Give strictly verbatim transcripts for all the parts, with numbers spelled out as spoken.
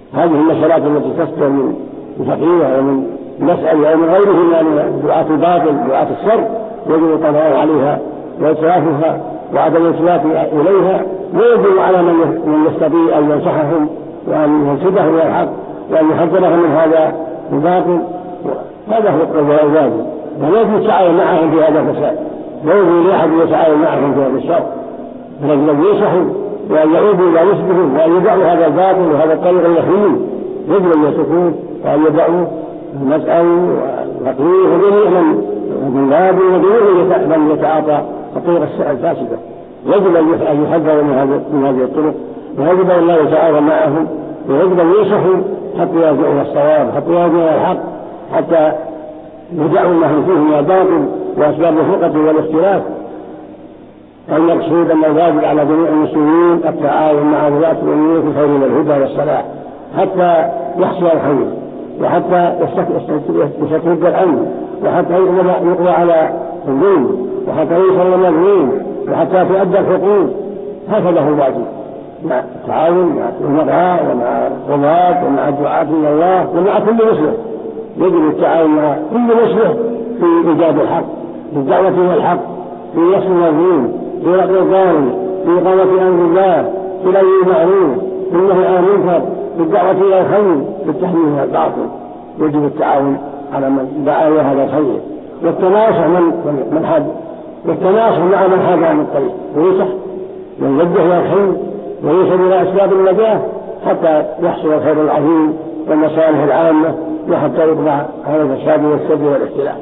هذه المسألات التي تصدر من فقيه ومن مسألة أو من غيره من دعاة الباطل دعاة الشر يجب القضاء عليها وإتلافها وعدم الإتلاف إليها، ويجب على من يستطيع أن ينصحهم وأن ينشدهم إلى الحق وأن يحذرهم من هذا الباطل. هذا هو الواجب، ولا يجب التعاون معهم في هذا الفساد، لا يجب لأحد يتعاون معهم في هذا الشر، فلازم أن ينصحوا وأن يعودوا إلى رشدهم وأن يدعوا هذا الباطل وهذا الطريق اليخين، يجب أن يتركوه وأن يدعوا المسأل والتقرير وجميع من باب وجميع من يتعاطى الطريق الفاسدة، يجب أن يحذروا من هذه الطرق، ويجب أن لا يتعاون معهم، ويجب أن ينصحوا حتى يرجعوا إلى الصواب، حتى يرجعوا إلى الحق، حتى يدعوا ما هم فيه من الباطل وأسباب الفرقة والاختلاف. المقصود أن الواجب على جميع المسلمين التعاون مع ولاة الأمور في خير الهدى والصلاح حتى يحصل الخير، وحتى يستتب الأمن، وحتى يقضى على الظلم، وحتى يوصل المظلوم، وحتى تؤدى الحقوق. هكذا هو الواجب، مع التعاون مع الأمراء ومع القضاة ومع الدعاة إلى الله ومع كل مسلم. يجب التعاون مع كل مسلم في إيجاد الحق، في الدعوة إلى الحق، في نصر المظلوم، في رفع الظالم، في إقامة أمر الله، في الأمر المعروف، في النهي عن المنكر، في الدعوة إلى الخير، في التحذير من الباطل. يجب التعاون على من دعا إلى هذا الخير، والتناصح من من حد والتناصح مع من حاد عن الطريق، وينصح ويوجه إلى الخير ويوصل إلى أسباب النجاة حتى يحصل الخير العظيم والمصالح العامة، وحتى يقضى على الفساد والسد والاختلاف.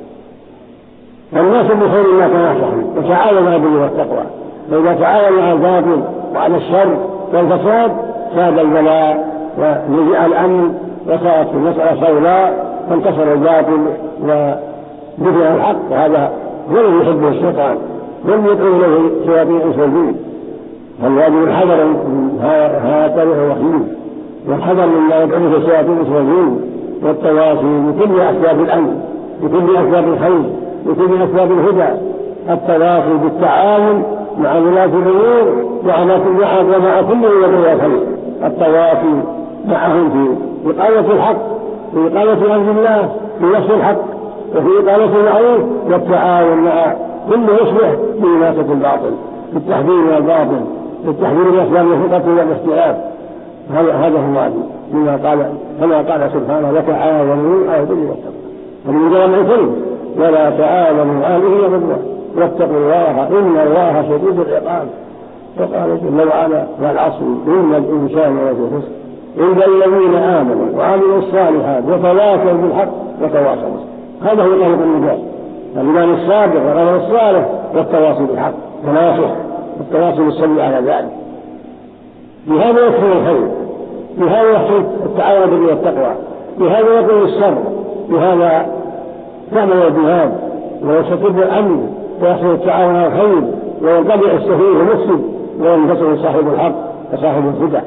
الناس بخير ما تناصحوا وتعاونوا على البر والتقوى، فإذا تعاونوا على الباطل وعلى الشر والفساد ساد البلاء ونزع الأمن وصارت المسألة سوداء، فانتصر الباطل ودفع الحق، وهذا هو الذي يحبه الشيطان لم يدعو إليه شياطين الإنس والجن. فالواجب الحذر من هذا الطريق الوخيم، والحذر مما يدعو إليه شياطين الإنس والجن، والتواصي بكل أسباب الأمن، بكل أسباب الخير، بكل أسباب الهدى. التواصي بالتعاون مع ولاة الأمور ومع كل من يدعو إلى الخير، التواصي معهم في إقامة الحق، في إقامة أمر الله، في نصر الحق، وفي إقامة المعروف، والتعاون مع كل يصلح في إماتة الباطل، في التحذير من الباطل، في التحذير من أسباب الفرقة والاختلاف. هذا هو الواجب، كما قال كما قال سبحانه: وتعاونوا على البر والتقوى. ومن جمع الكلم: ولا تعاونوا على الإثم والعدوان واتقوا الله إن الله شديد العقاب. وقال جل وعلا: والعصر إن الإنسان لفي خسر إلا الذين آمنوا وعملوا الصالحات وتواصوا بالحق وتواصوا. هذا هو طريق النجاة، الإيمان الصادق والعمل الصالح والتواصي بالحق، تناصح والتواصي بالصبر على ذلك. بهذا يكون الخير، بهذا يحصل التعاون بالبر والتقوى، بهذا يكون الشر، بهذا تعمل الجهاد ويستتب الأمن ويحصل التعاون على الخير، وينقطع السفيه المفسد وينتصر صاحب الحق وصاحب الهدى.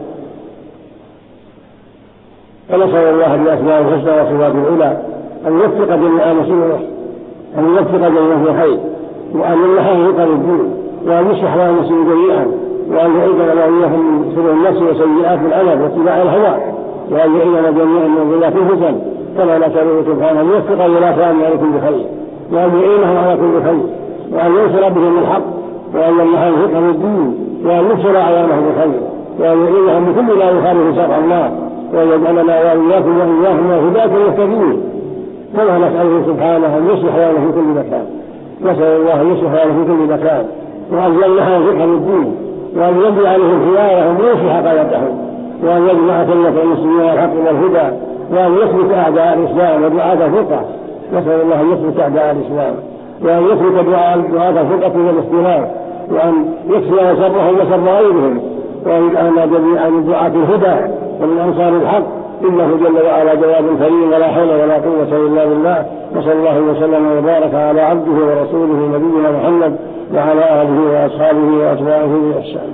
فنسأل الله بأسماء الحسنى وصفات العلى أن يوفق جميع مسلمين، أن يوفق جميع في خير، وأن يمنحه رزق الدين، وأن يصلح لنا المسلمين جميعا، وأن يعيذنا وإياهم من شرور النفس وسيئات الأمل واتباع الهوى، وأن يعيذنا جميعا من ضلات الفتن، كما نسأله سبحانه أن يوفق ولاة على كل خير، وأن يعينهم على كل خير، وأن ينصر بهم الحق، وأن يمنحهم رزق الدين، وأن ينصر أعوانهم بخير، وأن يعينهم بكل ما يخالف شرع الله، وأن يجعلنا وإياكم وإياهم هداة مهتدين. كما نسأله سبحانه أن يصلح لنا في كل مكان، نسأل الله أن يصلح لنا في كل مكان، وأن يمنحهم رزق الدين، وأن يبني عليهم خيارهم ويصلح قادتهم، وأن يجمع كلمة المسلمين على الحق والهدى، وأن يثبت أعداء الإسلام ودعاة الفرقة. نسأل الله أن يثبت أعداء الإسلام، وأن يثبت دعاة الفرقة والاختلاف، وأن يكفي شرهم وشر غيرهم، وأن يجعلنا جميعا من دعاة الهدى ومن أنصار الحق، إنه جل وعلا جواب كريم ولا حول ولا قوة إلا بالله. وصلى الله وسلم وبارك على عبده ورسوله نبينا محمد وعلى آله وأصحابه وأتباعه بإحسان.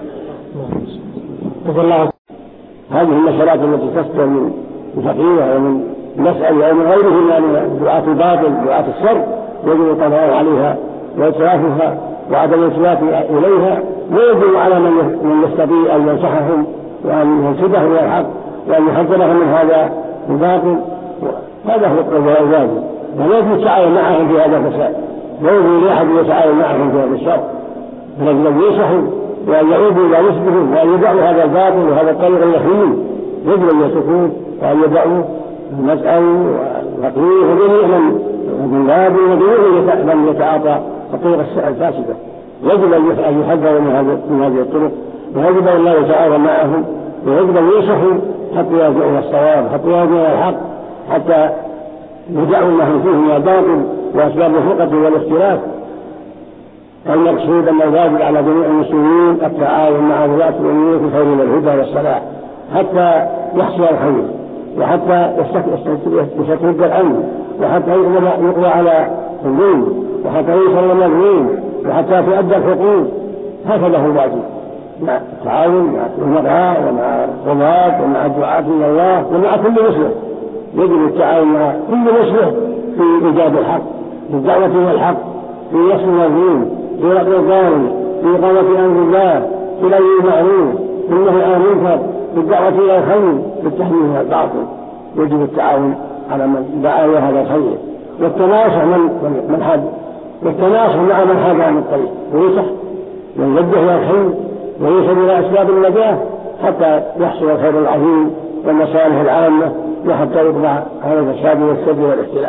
هذه المسألات التي تصدر من فقيه ومن مسألة ومن غيره من دعاة الباطل دعاة الشر يجب القضاء عليها وإتلافها وعدم الإتلاف إليها، ويجب على من يستطيع أن ينصحهم وأن ينشدهم إلى الحق وأن يحذرهم من هذا الباطل. هذا هو الواجب، ولا يجب التعاون معهم في هذا الفساد، لا يجوز لأحد يتعاون معهم في هذا الشر، بل الذي ينصحوا وأن يعودوا إلى رشدهم وأن يدعوا هذا الباطل وهذا الطريق اليخين، يجب أن يتركوه وأن يدعوا المسأل والتقرير وجميع من باب وجميع من يتعاطى الطريق الفاسدة. يجب أن يحذروا من هذه الطرق، ويجب أن لا يتعاون معهم، ويجب أن ينصحوا حتى يرجعوا إلى الصواب، حتى يرجعوا إلى الحق، حتى يدعوا ما فيه من الباطل وأسباب الفرقة والاختلاف. المقصود أن الواجب على جميع المسلمين التعاون مع ولاة الأمور في خير الهدى والصلاح حتى يحصل الخير، وحتى يستتب الأمن، وحتى يقضى على الظلم، وحتى يوصل المظلوم، وحتى تؤدى الحقوق. هكذا هو الواجب، مع التعاون مع الأمراء ومع القضاة ومع الدعاة إلى الله ومع كل مسلم. يجب التعاون مع كل مسلم في إيجاد الحق، في الدعوة إلى الحق، في نصر المظلوم، في رد الظالم، في إقامة أمر الله، في الأمر المعروف، في النهي عن المنكر، في الدعوة إلى الخير، في التحذير من الباطل. يجب التعاون على من دعا إلى هذا الخير، والتناصح من من حد والتناصح مع من حاد عن الطريق، وينصح ويوجه إلى الخير ويوصل إلى أسباب النجاة حتى يحصل الخير العظيم والمصالح العامة، وحتى يقضى على الفساد والسد والاختلاف.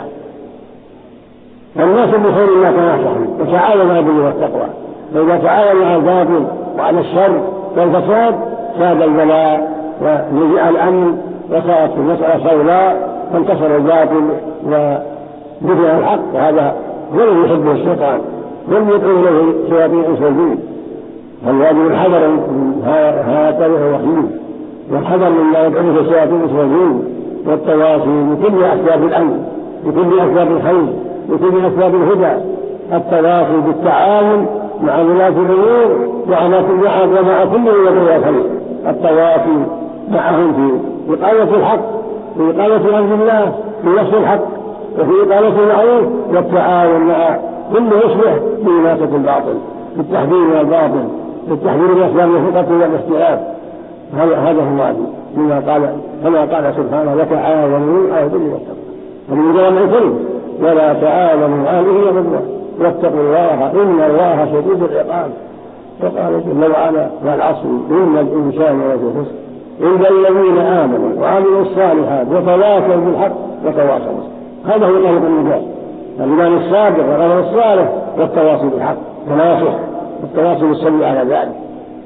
الناس بخير ما تناصحوا وتعاونوا على البر والتقوى، فإذا تعاونوا على الباطل وعلى الشر والفساد ساد البلاء ونزع الأمن، وصارت المسألة سوداء، فانتصر الباطل ودفع الحق. وهذا هو الذي يحبه الشيطان، لم يدعو إليه شياطين الإنس والجن. فالواجب الحذر من هذا الطريق الوخيم، والحذر مما يدعو إليه شياطين الإنس والجن، والتواصي بكل أسباب الأمن، بكل أسباب الخير، بكل أسباب الهدى. التواصي بالتعاون مع ولاة الأمور ومع كل أحد ومع كل من يدعو الخير، التواصي معهم في إقامة الحق، في إقامة أمر الله، في نصر الحق، وفي إقامة المعروف، والتعاون مع كل يصلح في إماتة الباطل، في التحذير من الباطل، في التحذير من أسباب الفرقة والاختلاف. هذا هذا هو الواجب، كما قال كما قال سبحانه: وتعاونوا على البر والتقوى. ومن جمع الكلم: ولا تعاونوا على الإثم والعدوان واتقوا الله إن الله شديد العقاب. فقال جل وعلا: والعصر إن الإنسان لفي خسر إلا الذين آمنوا وعملوا الصالحات وتواصوا بالحق وتواصوا. هذا هو طريق النجاة، الإيمان الصادق والعمل الصالح والتواصي بالحق، تناصح والتواصي بالصبر على ذلك.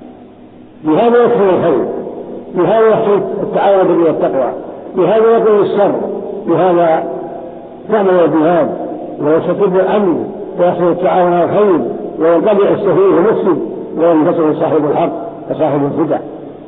بهذا يكفر الخير، بهذا يحصل التعاون بالبر والتقوى، بهذا يقل الشر، بهذا تعمل الجهاد ويستتب الأمن ويحصل التعاون على الخير، وينقطع السفيه المفسد وينتصر صاحب الحق وصاحب الهدى.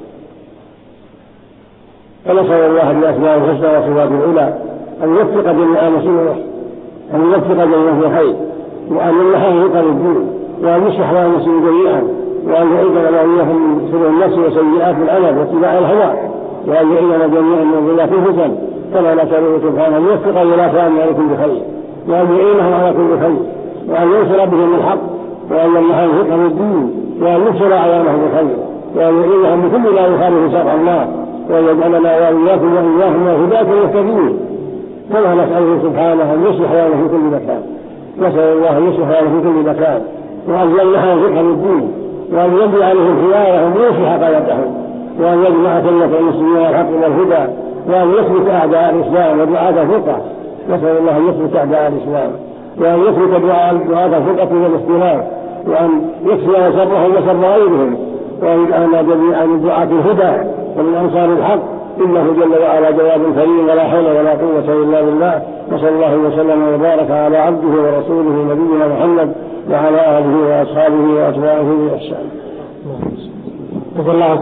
فنسأل الله بأسمائه الحسنى وصفاته العلى أن يوفق جميع مسلمين، أن يوفق جميع في الخير، وأن يمنحهم رزقا الدين، وأن يصلح لهم المسلمين جميعا، وأن يعيذنا وإياهم من شرور النفس وسيئات الأمل واتباع الهوى، وأن يعيذنا جميعا من ظلات الفتن. كما نسأله سبحانه أن يوفق ولاة على كل خير، وأن يعينهم على كل خير، وأن ينصر بهم الحق، وأن يمنحهم رزقا الدين، وأن ينصر أعوانهم بالخير، وأن يعينهم بكل ما يخالف شرع الله، وأن يجعلنا وإياكم وإياهم هداة مهتدين. كما نسأله سبحانه أن يصلح لنا في كل مكان، نسأل الله أن يصلح لنا في كل مكان، وأن يمنحهم رزقا الدين، وأن يجعل عليهم خيارهم ويصلح قيادتهم، وأن يجمع كلمة المسلمين على الحق والهدى، وأن يثبت أعداء الإسلام ودعاة الفرقة. نسأل الله أن يثبت أعداء الإسلام، وأن يثبت دعاة الفرقة والاختلاف، وأن يكفي شرهم وشر غيرهم، وأن يجعلنا جميعا من دعاة الهدى ومن أنصار الحق، إنه جل وعلا جواب كريم ولا حول ولا قوة إلا بالله. وصلى الله وسلم وبارك على عبده ورسوله نبينا محمد وعلى آله وأصحابه وأتباعه بإحسان.